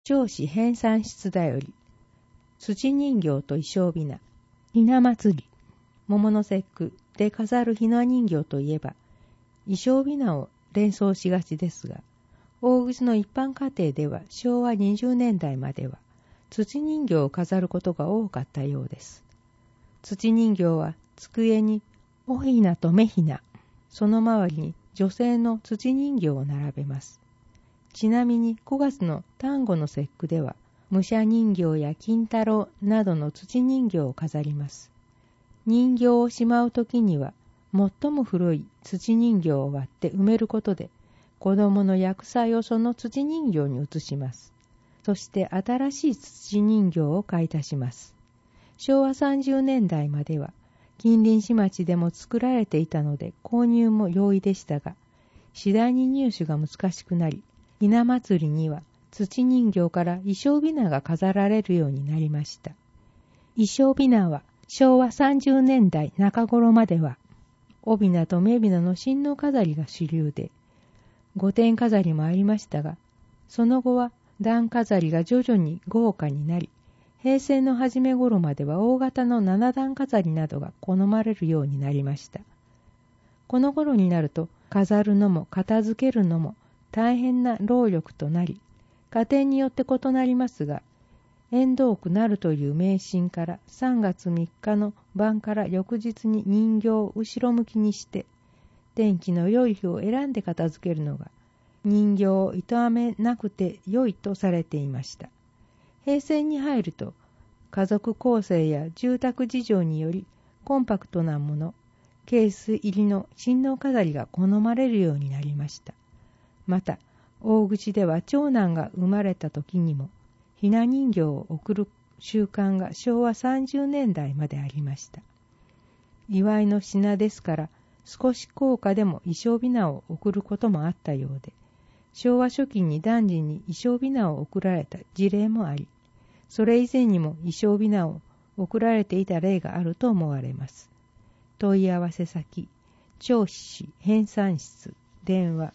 銚子編纂室だより、土人形と衣装雛、ひな祭り、桃の節句で飾るひな人形といえば、衣装雛を連想しがちですが、大口の一般家庭では昭和20年代までは、土人形を飾ることが多かったようです。土人形は机におひなとめひな、その周りに女性の土人形を並べます。ちなみに5月の端午の節句では、武者人形や金太郎などの土人形を飾ります。人形をしまうときには、最も古い土人形を割って埋めることで、子供の厄災をその土人形に移します。そして新しい土人形を買い足します。昭和30年代までは、近隣市町でも作られていたので購入も容易でしたが、次第に入手が難しくなり、ひな祭りには土人形から衣装雛が飾られるようになりました。衣装雛は昭和30年代中頃までは、お雛とめ雛の親王飾りが主流で、御殿飾りもありましたが、その後は段飾りが徐々に豪華になり、平成の初め頃までは大型の七段飾りなどが好まれるようになりました。この頃になると、飾るのも片付けるのも大変な労力となり、家庭によって異なりますが、縁遠くなるという迷信から3月3日の晩から翌日に人形を後ろ向きにして、天気の良い日を選んで片付けるのが、人形を傷めなくて良いとされていました。平成に入ると、家族構成や住宅事情によりコンパクトなもの、ケース入りの親王飾りが好まれるようになりました。また、大口では長男が生まれた時にも、ひな人形を贈る習慣が昭和30年代までありました。祝いの品ですから、少し高価でも衣装雛を贈ることもあったようで、昭和初期に男児に衣装雛を贈られた事例もあり、それ以前にも衣装雛を贈られていた例があると思われます。問い合わせ先、銚子市編纂室、電話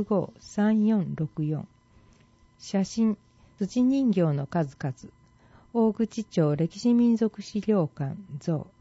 953464。写真、土人形の数々。大口町歴史民俗資料館像。